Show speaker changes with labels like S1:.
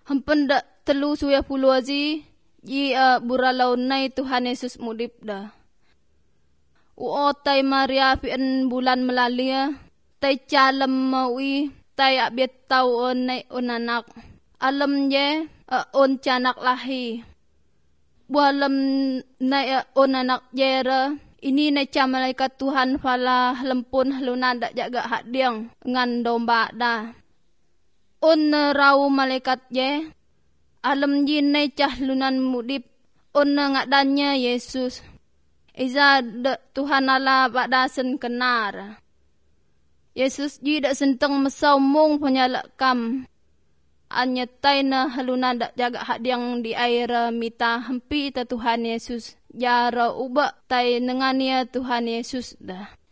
S1: Hempen dak telu suya puluh azi ji buralau nai Tuhan Yesus mudip dah. Tai Maria pien bulan melalia, tai calem maui, tai abiet tau nai anak. Alam je on canak lahi. Bualam nai anak jera. Ini nai ca malaikat Tuhan fala lempun halunan dak jaga hak diang ngan domba dah. Rau malaikat je. Alam jin nai cah lunan mudip. Ngadannya Yesus. Iza Tuhan Allah badasen kenar. Yesus ji dak senteng mesau mung penyalak kam. Anyetai na halunan dak jaga hak diang di air mita hempi ta Tuhan Yesus. Jara ubak tai nengania Tuhan Yesus dah.